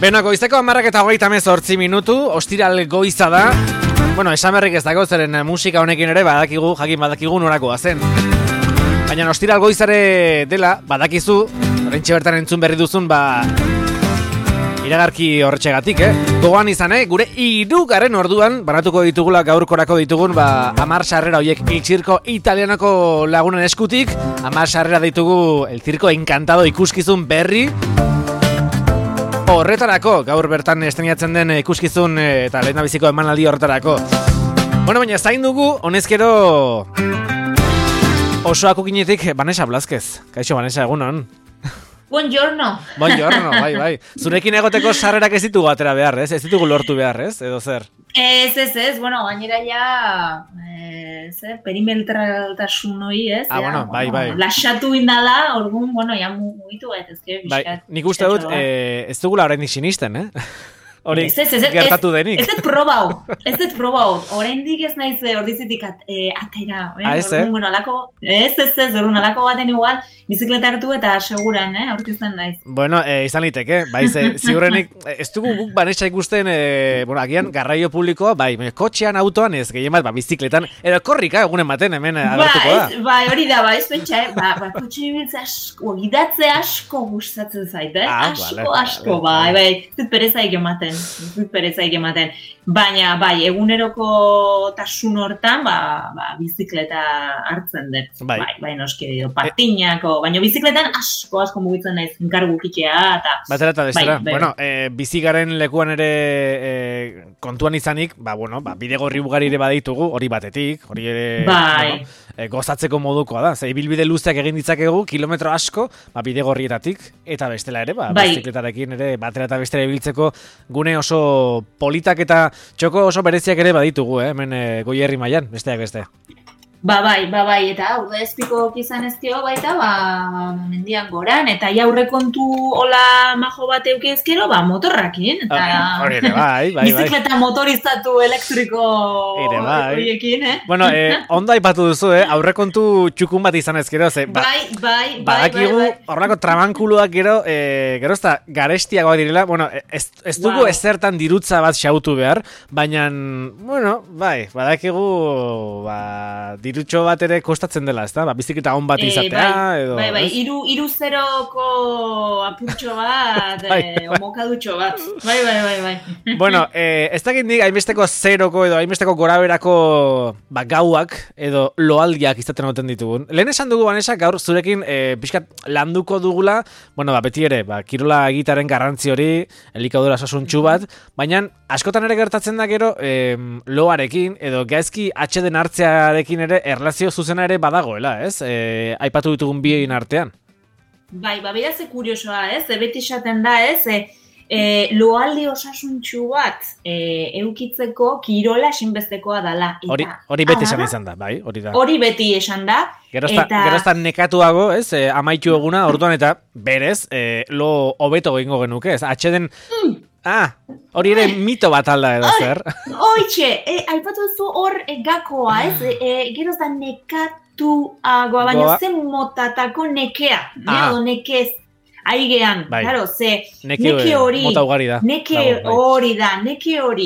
Beno, goizeko 10:38 ostiral goiza da. Bueno, esan berrik ez dago, zeren musika honekin ere jakin badakigu norakoa zen. Baina ostiral goizare dela, badakizu, oraintxe bertan entzun berri duzun, iragarki horretxegatik, Gogoan izan, gure 3. orduan, banatuko ditugula gaurkorako ditugun, 10 sarrera horiek Il Circo Italianoko lagunen eskutik, 10 sarrera ditugu El Circo Encantado ikuskizun berri, horretarako, gaur bertan estrenatzen den ikuskizun eta lehendabiziko emanaldi horretarako. Bueno, baina zain dugu, honezkero osoak ukinetik Vanessa Blázquez. Kaixo, Vanessa, egunon. Buongiorno. Buongiorno, bai. Zurekin egoteko sarrerak ez ditugu atera behar, ez? Ez ditugu lortu behar, ez? Edo zer? Ez, bueno, gainera ja perimetraltasun hori, ez? Bueno, bai. Laxatu indala, orduan, bueno, ja mugitu bat, ezke, bizkat. Nik uste dut, ez dugula oraindik sinisten, Hori gertatu denik. Ez dut probau. Oraindik ez naiz ordizitik atera. Bueno, alako, orduan alako baten igual, bizikleta hartu eta seguran, aurkizten naiz. Bueno, izan liteke, bai, ziurrenik, ez dugu guk Vanessa ikusten, agian garraio publikoa, bai, kotxean, autoan, ez gehien bat, bizikletan, edo korrika egunen baten hemen agertuko da. Bai, hori da, ez pentsa, kotxe ibiltze asko, gidatze asko gustatzen zait, asko, bai, zut perezaik ematen. Baina, bai, eguneroko tasun hortan, bizikleta hartzen dut. Bai, noski, patinako, baina bizikletan asko mugitzen naiz, enkargu kitea, eta... Batera eta bestera. Bueno, bizigaren lekuan ere kontuan izanik, bidegorri ugari ere baditugu, hori batetik, hori ere gozatzeko modukoa da. Ibilbide luzeak egin ditzakegu, kilometro asko, bidegorrietatik, eta bestela ere, bizikletarekin ere, batera eta bestera ibiltzeko gune oso politak eta txoko oso bereziak ere baditugu, hemen Goierri mailan, besteak beste. Bai, eta aurre ezpiko izan ezkeo baita, mendian goran, eta aurrekontu hola majo bat eukiezkero, motorrakin, eta hori ere, bai. Bizikleta motorizatu elektriko horiekin, Bueno, ondo aipatu duzu, aurrekontu txukun bat izan ezkero, Bai. Badakigu, horrelako trabankuluak gero ez da garestiagoak direla, bueno, ez dugu ezertan dirutza bat xautu behar, baina, bueno, badakigu, dirutxo bat ere kostatzen dela, ez da? Bizikleta on bat izatea, edo... Bai, 3-0ko apurtxo bat, omokadutxo bat. Bai. Bueno, ez dakit nik hainbesteko zeroko edo hainbesteko goraberako gauak edo loaldiak izaten oten ditugun. Lehen esan dugu, Vanessa, gaur zurekin pixkat landuko dugula, bueno, beti ere, kirola egitaren garrantzi hori, elikadura sasuntxu bat, baina askotan ere gertatzen da gero loarekin edo gaizki atxeden hartzearekin ere erlazio zuzena ere badagoela, ez? Aipatu ditugun bien artean. Bai, beraz kuriosoa, ez? Beti esaten da, ez? Loaldi osasuntxu bat eukitzeko kirola esinbestekoa dala. Hori beti esan izan da, bai? Hori beti esan da. Geroztan nekatuago, ez? Amaitu eguna, orduan eta berez, lo hobeto egingo genuke, ez? Atxeden... hori ere mito bat alda edo zer. Oitxe, aipatu zu hor gakoa, ez? Geroztan nekatuagoa, baina zen motatako nekea. Edo nekez aigean. Claro, neke hori. Mota ugari da. Neke hori.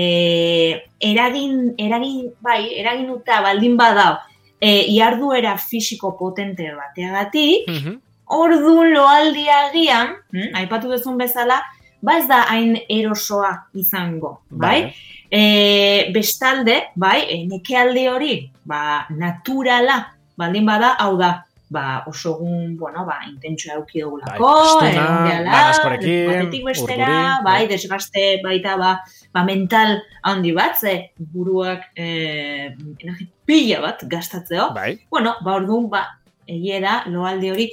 Eragin uta baldin badao. Iarduera fisiko potente bateagatik. Orduan loaldiagian, aipatu duzun bezala, ez da hain erosoa izango, bai? Bestalde, nekealde hori, naturala, baldin bada, hau da, osogun, intentsua eduki dugulako, batetik bestera, desgaste baita, mental handi bat, buruak energi pila bat gastatzeo. Orduan, egie da, loalde hori.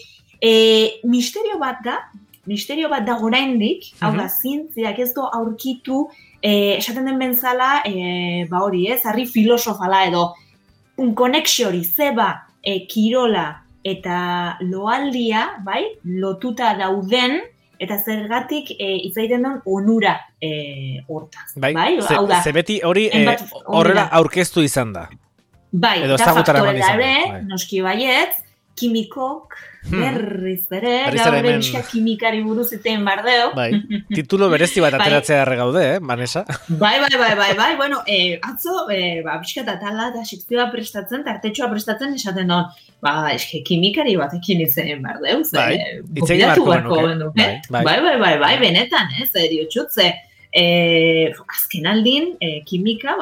Misterio bat da oraindik, hau da, zientziak ez do aurkitu, esaten den bentzala, hori ez, harri filosofala edo, konexio hori, kirola eta loaldia, lotuta dauden, eta zergatik itzaiten duen onura hortaz. Ze beti hori horrela aurkeztu izan da. Eta faktore daure, noski baietz, kimikok, berriz ere, gaur pixka kimikari buruz iten bardeo. Bai, titulo berezi bat ateratzea gaude, Vanessa? Bai, bueno, atzo, pixka eta tala eta sekzioa prestatzen, tartetxoa prestatzen, esaten non, eske kimikari batekin itzen bardeu, gopidatu barko benduke. Bai, benetan, diotxutze. Azken aldin, kimika,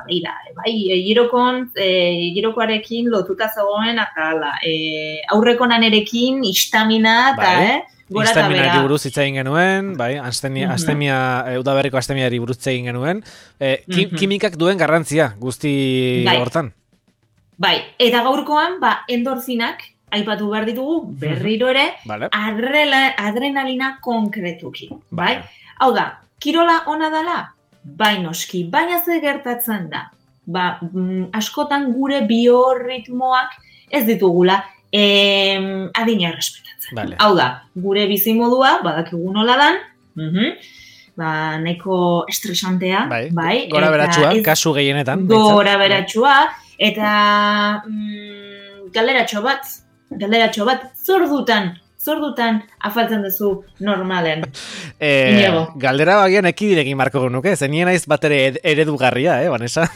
girokoarekin lotuta zegoen, aurreko nanerekin, istamina, eta, gora eta bera. Istaminari buruz hitz egin genuen, udaberriko astemiari buruz hitz egin genuen. Kimikak duen garrantzia guzti hortan. Bai, eta gaurkoan, endorfinak, aipatu behar ditugu, berriro ere, adrenalina konkretuki, bai? Hau da, kirola ona dala? Bai noski, baina ze gertatzen da. Askotan gure biorritmoak ez ditugula adina errespetatzen. Hau da, gure bizimodua, badakigu nola dan, nahiko estresantea, bai. Gora beratxua, kasu gehienetan. Gora beratxua, eta galderatxo bat, zordutan afaltzen duzu normalen. Galdera bagian ekidirekin marko genuke, zenien naiz bat ere eredugarria, Vanessa?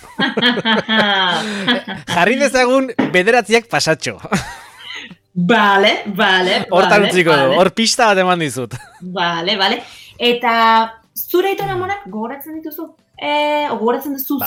Jarri dezagun bederatziak pasatxo. Vale. Hortan utziko du, hor pista bat eman dizut. Vale. Eta zure aitona amonak gogoratzen dituzu? Gogoratzen duzu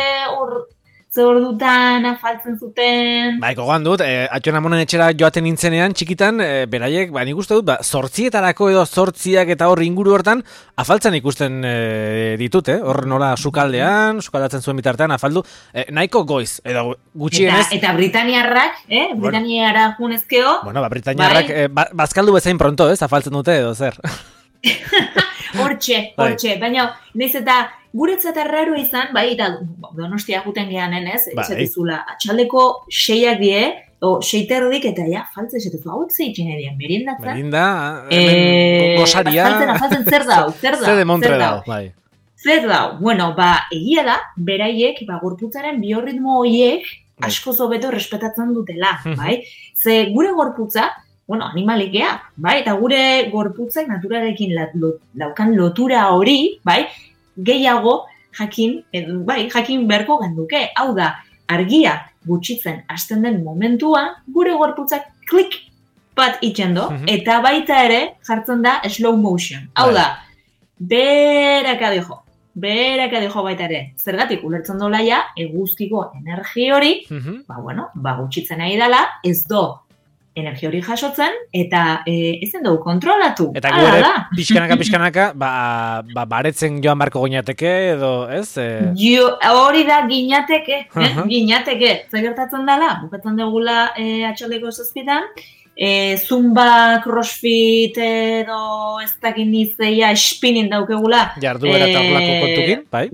ze ordutan afaltzen zuten... Gogoan dut, atxona monen etxera joaten nintzenean, txikitan, beraiek, nik uste dut, 8etarako edo 8 eta hor inguru hortan, afaltzen ikusten ditut, hor nola sukaldatzen zuen bitartean, afaldu, nahiko goiz, edo gutxienez... Eta Britaniarrak, Britaniara junezkeo... Britaniarrak, bazkaldu bezain pronto, afaltzen dute edo zer... Hortxe, baina naiz eta guretzat arraro izan, eta Donostia juten geanen ez, esatizula, atxaldeko 6ak die, o 6:30 eta faltze esatizu, hau zeitzen edian, meriendatzen. Merienda, gosaria. Afaltzen zer dau. Zer de montre dau, bai. Zer dau, bueno, egia da, beraiek, gorputzaren biorritmo horiek asko zobeto respetatzen dutela, bai? Ze gure gorputza, animalik gea, bai? Eta gure gorputzak naturarekin daukan lotura hori, bai? Gehiago jakin beharko genduke. Hau da, argia gutxitzen hasten den momentua, gure gorputzak klik bat itxendo, eta baita ere jartzen da slow motion. Hau da, beraka dijo baita ere. Zergatik ulertzen dola ja, eguzkiko energi hori, gutxitzen nahi dela, ez do energia hori jasotzen, eta ezen dugu kontrolatu. Eta gure pixkanaka, baretzen joan barko gineateke, edo, ez? Hori da, gineateke. Zer gertatzen dela, bukatzen dugula atxaldeko 7, zumba, crossfit, edo ez dakin nizeia spinning daukegula. Jardu era eta horlako kontukin, bai?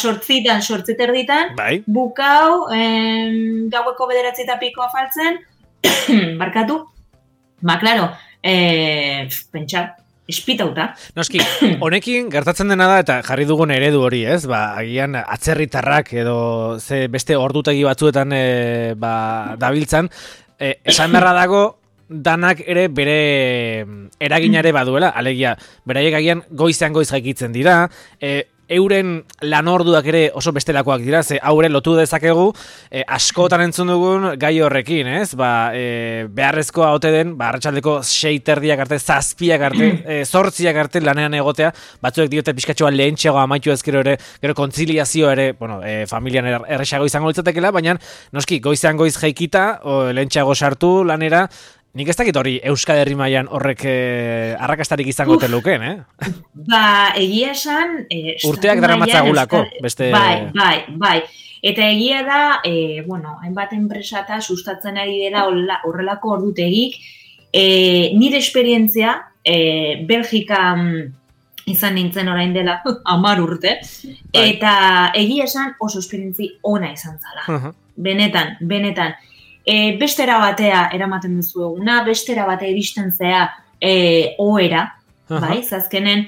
8:30, bukau, gaueko 9 eta piko afaltzen, barkatu, klaro, pentsa, espitauta. Noski, honekin gertatzen dena da, eta jarri dugun eredu hori, ez? Agian atzerritarrak edo beste ordutegi batzuetan dabiltzan, esan beharra dago, danak ere bere eraginare baduela, alegia, beraiek agian goizean goiz jaikitzen dira, euren lanorduak ere oso bestelakoak dira, ze haure lotu dezakegu askotan entzun dugun gai horrekin, ez? Beharrezkoa ote den, arratsaldeko 6:30 arte, 7 arte, 8 arte lanean egotea, batzuek diote pixkatxoa lehentxeago amaitu ezkero ere, gero kontziliazioa ere, familian erresago izango litzatekela, baina noski, goizean goiz jaikita, lehentxeago sartu lanera, nik ez dakit hori Euskal Herri mailan horrek arrakastarik izango teluken, egia esan... Urteak daramatzagulako, beste... Bai. Eta egia da, hainbat enpresata sustatzen ari dela horrelako ordutegik, nire esperientzia, Belgikan izan nintzen orain dela 10 urte, eta egia esan oso esperientzi ona izan zala. Benetan. Bestera batea eramaten duzu eguna, bestera batea iristen zea oera, bai, zazkenen,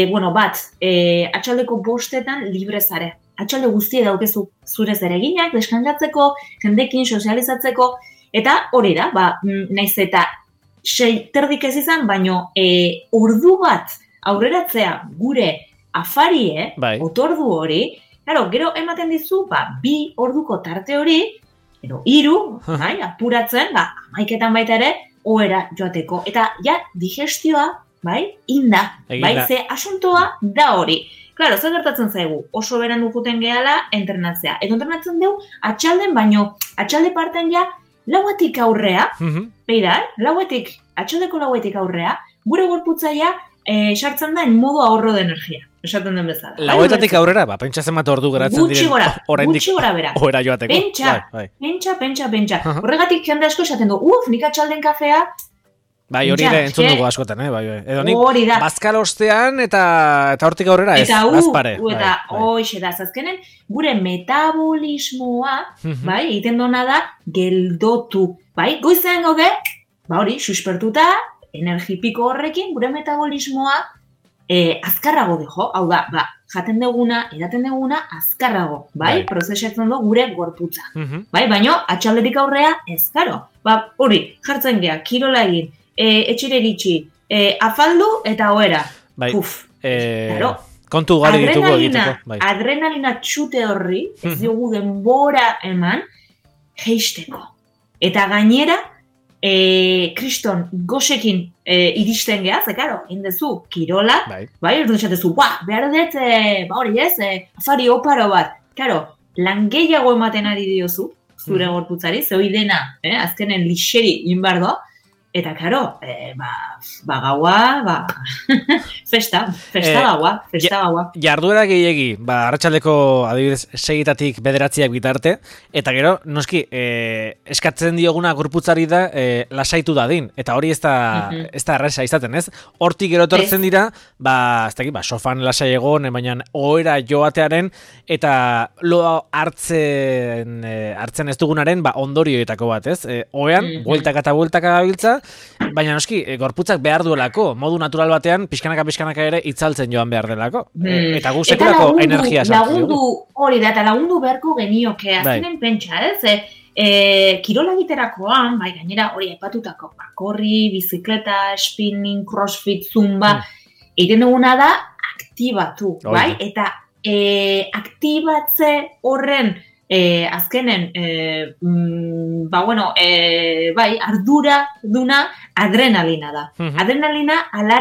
atxaldeko 5 libre zare. Atxalde guztie daukezu zure zereginak, deskangatzeko, jendekin sozializatzeko, Eta hori da, naiz eta 6:30 ez izan, baino ordu bat aurreratzea gure afarie, otordu hori, claro, gero ematen dizu, 2 orduko tarte hori, edo 3, apuratzen, 11etan baita ere, ohera joateko. Eta ja, digestioa, inda, ze asuntoa da hori. Claro, zer gertatzen zaigu, oso beran dukuten gehala entrenatzea. Edo entrenatzen dugu, atxalden baino, atxalde parten ja, 4:00 aurrea, beira, atxaldeko 4:00 aurrea, gure gorputzaia sartzen da en modo ahorro de energia. Esaten den bezala. 4:00 aurrera, pentsa zenbat ordu geratzen diren. Gutxi gora bera. Ohera joateko. Pentsa. Horregatik jende asko esaten du, nik atxalden kafea. Hori ere entzun dugu askotan, Edo nik bazkal ostean eta hortik aurrera ez, bazpare. Eta hoxe da, azkenen gure metabolismoa, egiten dona da, geldotu. Goizean gaude, hori, suspertuta, energipiko horrekin, gure metabolismoa azkarrago dejo, hau da, jaten duguna, edaten duguna, azkarrago, prozesatzen du gure gorputza. Baina, atxaldetik aurrea, ez, karo. Hori, jartzen gea, kirola egin, etxire gitxi, afaldu eta ohera. Kontu gari ditugu egiteko. Adrenalina txute horri, ez dugu denbora eman, geisteko. Eta gainera, kriston gosekin iristen geha, ze karo, indezu, kirola, ordu esatezu, behar dut, hori ez, afari oparo bat. Karo, lan gehiago ematen ari diozu, zure gorputzari, ze hori dena, azkenen lixeri inbardo, eta karo, gaua, festa gaua. Jarduera gehiegi, arratsaldeko adibidez 6:00 9:00 bitarte, eta gero, noski, eskatzen dioguna gorputzari da lasaitu dadin, eta hori ez da erresa izaten, ez? Hortik gero etortzen dira, sofan lasai egon, baina ohera joatearen, eta lo hartzen ez dugunaren ondorioetako bat, ez? Ohean, bueltaka eta bueltaka gabiltza, baina noski, gorputzak behar duelako, modu natural batean, pixkanaka ere itzaltzen joan behar delako. Eta gu sekulako energia sartu. Lagundu beharko genioke, azkenen pentsa, ez? Kirola egiterakoan, gainera hori aipatutako, korri, bizikleta, spinning, crossfit, zumba, egiten duguna da, aktibatu, Eta aktibatze horren azkenen, ardura duna adrenalina da. Adrenalina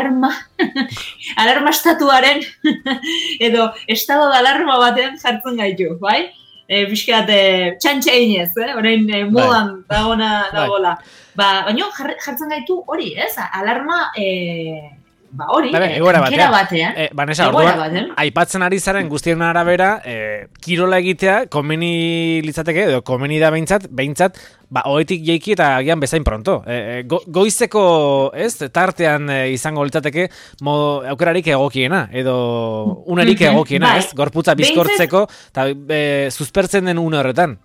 alarma estatuaren edo estado de alarma baten jartzen gaitu, Bizkat, txantxe inez, orain modan dagoela. Baina jartzen gaitu hori, ez? Alarma hori, egoera batean. Vanessa, orduan, aipatzen ari zaren guztien arabera, kirola egitea, komeni litzateke, edo komeni da behintzat, oetik jeiki eta agian bezain pronto. Goizeko, ez, tartean izango litzateke, aukerarik egokiena, edo unerik egokiena, ez? Gorputza bizkortzeko, eta suspertzen den une horretan.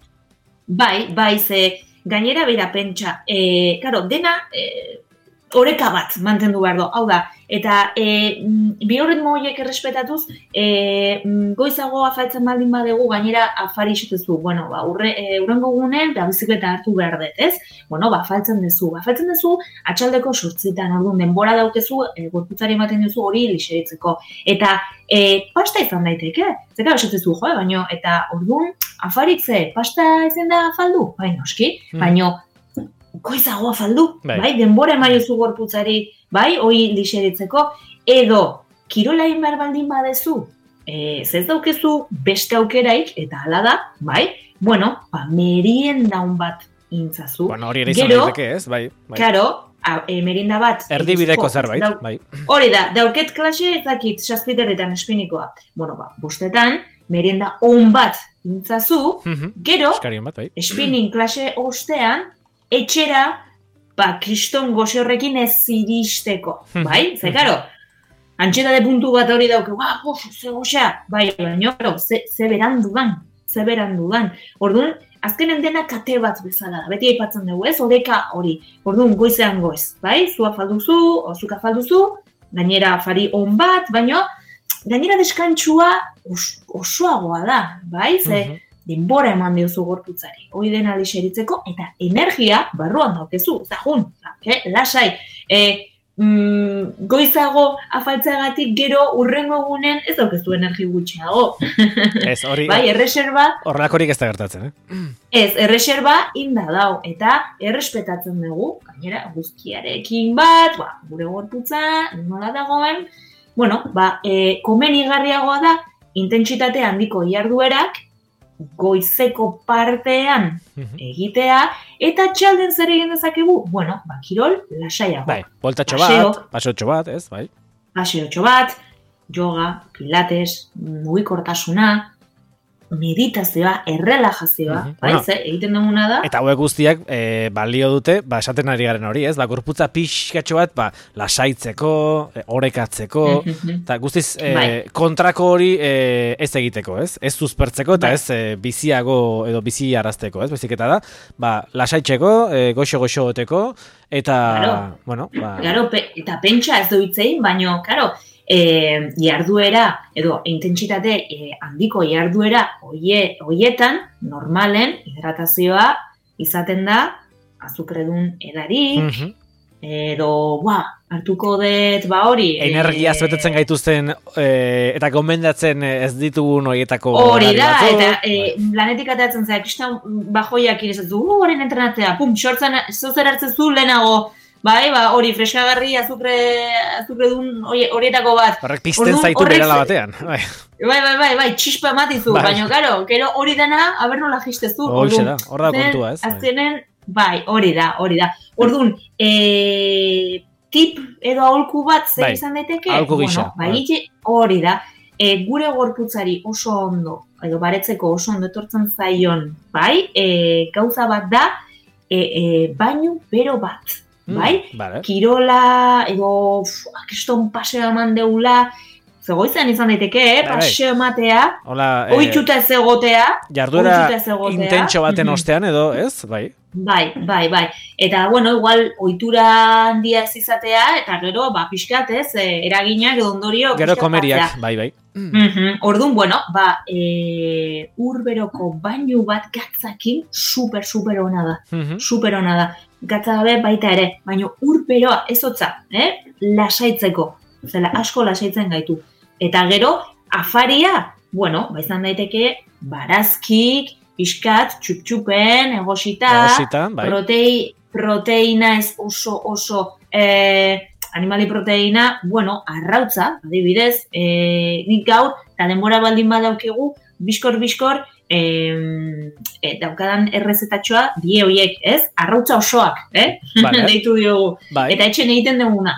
Ze gainera bera pentsa, dena, oreka bat mantendu behar du, hau da, eta biorritmo horiek errespetatuz, goizago afaltzen baldin badegu, gainera afari isotezu, urrengo gunen, bizikleta hartu behar dut, ez? Afaltzen dezu, atxaldeko 8:00, orduan, denbora dautezu, gorputzari ematen duzu hori lixeritzeko. Eta pasta izan daiteke, zeka esatezu, baina, eta orduan, afarik pasta ezen da afaldu? Noski, baina, goizago afaldu, denbora emaiozu gorputzari, hoi lixeritzeko, edo kirola inbar baldin badezu, ez daukezu beste aukeraik, eta hala da, meriendaun bat intzazu. Hori ere izan daiteke, ez? Karo, merienda bat. Erdibideko zerbait, Hori da, dauket klase ezakit 7:00 espinikoa. Bostetan, merienda on bat intzazu, gero, spinning klase ostean, etxera, kriston goze horrekin ez iristeko, Ze, karo, antxeta de puntu bat hori dauke, ze gozea, baina, ze berandu dan. Orduan, azkenen dena kate bat bezala da, beti aipatzen dugu, ez, oreka hori, orduan goizean goiz, zu afalduzu, zuk afalduzu, gainera afari on bat, baina, gainera deskantzua osoagoa da, ze, denbora eman diozu gorputzari, hori dena deseritzeko, eta energia barruan daukezu, zahun, lasai, goizago afaltzagatik gero urrengo egunen ez daukezu energi gutxiago. Ez, hori, bai, erreserba... Horrelakorik ez da gertatzen, Ez, erreserba inda dau, eta errespetatzen dugu, gainera guztiarekin bat, gure gorputza, nola dagoen, komenigarriagoa da, intentsitate handiko jarduerak, goizeko partean egitea, eta txalden zer egin dezakegu? Kirol lasaiago. Bai, voltatxo bat, paseotxo bat, ez, bai. Paseotxo bat, yoga, pilates, mugikortasuna, meditazioa, errelajazioa, egiten duguna da. Eta hauek guztiak balio dute, esaten ari garen hori, ez? Gorputza pixkatxo bat, lasaitzeko, orekatzeko, eta guztiz kontrako hori ez egiteko, ez? Ez zuzpertzeko eta ez biziago edo bizi arazteko, ez? Bezik eta da, lasaitzeko, goxo-goxo goteko, eta, Claro, eta pentsa ez duitzein, baino, claro, jarduera edo intentsitate handiko jarduera hoietan normalen hidratazioa izaten da azukredun edarik edo hartuko dut hori energia betetzen gaituzten eta gomendatzen ez ditugun horietako hori da eta lanetik atatzen zara kristan bajoiak irezatzen horren entrenatzea sortzen zozer hartzen zu lehenago hori freskagarri azukredun horietako bat. Horrek pizten zaitu berala batean. Bai, txispa ematizu, baina, karo, gero hori dena, haber nola jistezu. Hori da kontua, ez? Aztenen, hori da. Orduan, tip edo aholku bat zer izan daiteke? Aholku gisa. Hori da, gure gorputzari oso ondo, edo baretzeko oso ondo etortzen zaion, gauza bat da, bainu bero bat. Kirola, edo akeston paseo eman deula, zegoizan izan daiteke, paseo ematea, oitxuta ez egotea, jarduera intentxo baten ostean edo, ez? Bai. Eta, igual, ohitura handia ez izatea, eta gero, pixkat, ez, eraginak edo ondorio. Gero komeriak, bai. Orduan, urberoko bainu bat gatzakin super ona da. Super ona da. Gatza gabe baita ere, baina urberoa ez hotza, lasaitzeko. Zela, asko lasaitzen gaitu. Eta gero, afaria, izan daiteke, barazkik, pixkat, txup-txupen, egosita, proteina ez oso animali proteina, arrautza, adibidez, nik gaur, eta denbora baldin badaukegu, biskor, daukadan errezetatxoa, die horiek, ez? Arrautza osoak, deitu diogu. Eta etxen egiten duguna,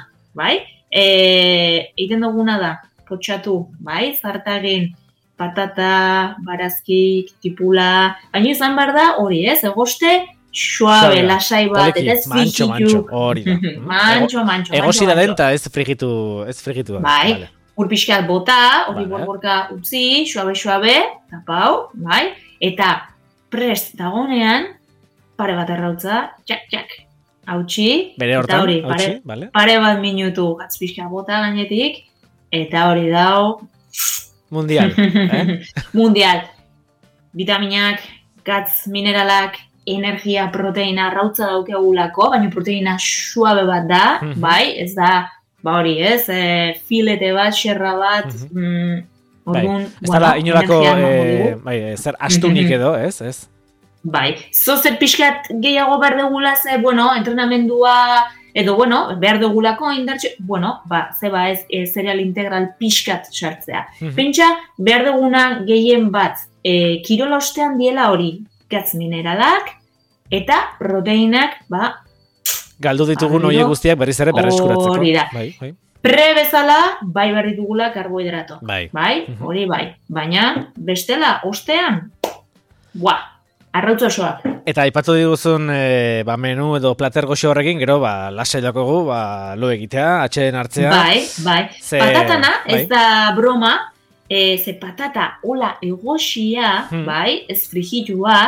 egiten duguna da, potxatu, zartagin, patata, barazkik, tipula, baina izan behar da, hori ez, egoste, suabe, lasai bat, eta ez frigitu. Hori da. Mantxo. Egosi da denta, ez frigitu. Ur pixkat bota, hori borborka utzi, suabe, tapau, eta prest dagonean, pare bat errautza, txak, hautsi, bere hortan, hori, hautsi, pare bat minutu gatz pixka bota gainetik, eta hori dau... Mundial, Mundial. Vitaminak, gatz mineralak, energia, proteina, arrautza daukegulako, baina proteina suabe bat da, ez da, hori ez, filete bat, xerra bat, orduan, ez dala inolako, zer astunik edo, ez? Zozer pixkat gehiago behar dugula, entrenamendua, edo, behar dugulako indartxe, zeba ez, cereal integral pixkat sartzea. Pentsa, behar duguna gehien bat, kirola ostean diela hori, gatz mineralak, eta proteinak, galdu ditugun horiek guztiak berriz ere berreskuratzeko. Hori da. Pre bezala, behar ditugula karbohidrato. Hori bai. Baina, bestela, ostean, arrautza osoak. Eta aipatu diguzun menu edo plater goxo horrekin, gero, lasai dakogu, lo egitea, atxeden hartzea. Bai. Patatana, ez da broma, ze patata hola egoxia, ez frigitua,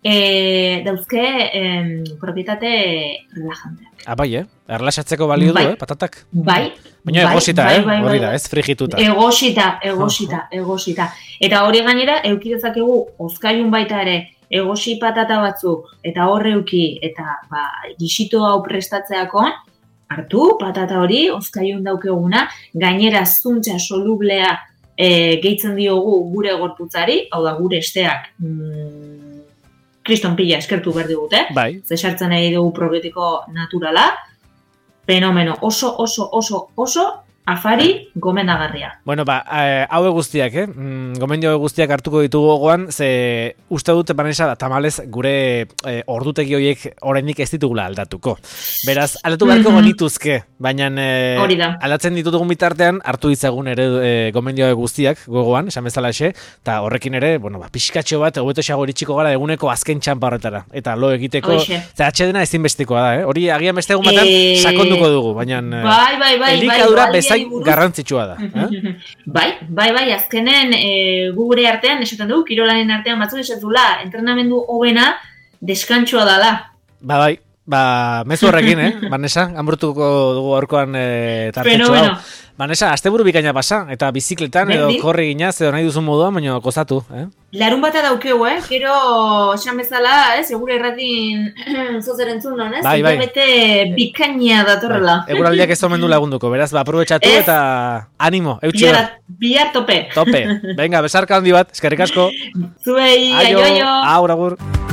dauzke propietate relajanteak. Bai, erlaxatzeko balio du, patatak? Bai. Baina egosita, hori da, ez frigituta. Egosita. Eta hori gainera, eukidezakegu ozkailun baita ere, egosi patata batzuk, eta horre euki, eta gixito hau prestatzeakoan, hartu patata hori, ozkailun daukeguna, gainera zuntza solublea gehitzen diogu gure gorputzari, hau da gure esteak, kriston pila eskertu behar digute, zesartzen nahi dugu probiotiko naturala, fenomeno oso afari gomendagarria. Bueno, hau guztiak, gomendio guztiak hartuko ditugu gogoan, ze uste dute Vanessa tamalez gure ordutegi horiek oraindik ez ditugula aldatuko. Beraz, aldatu beharko genituzke, baina aldatzen ditutugun bitartean hartu ditzagun ere gomendio guztiak gogoan, esan bezala eta horrekin ere, pixkatxo bat, hobeto xago eritxiko gara eguneko azken txampa horretara. Eta lo egiteko, ze atxedena ezinbestikoa da, hori agian beste egun batean sakonduko dugu, baina elikadura garrantzitsua da. Bai, azkenen gure artean, esaten dugu, kirolanen artean batzuk esatula, entrenamendu hobena deskantsua dala. Bai, mezu horrekin, Vanessa, hanburtuko dugu horkoan tartetxo hau. Vanessa, asteburu bikaina pasa, eta bizikletan edo korri ginaz, edo nahi duzun moduan, baina gozatu. Larun bata daukeu, gero esan bezala, egure erratin zozer entzun non, Bai. Bete bikaina datorrela. Eguraldiak ez omen du lagunduko, beraz, aprobetxatu eta animo, eutxi bat. Bihar tope. Venga, besarka handi bat, eskerrik asko. Zuei, aio. Agur.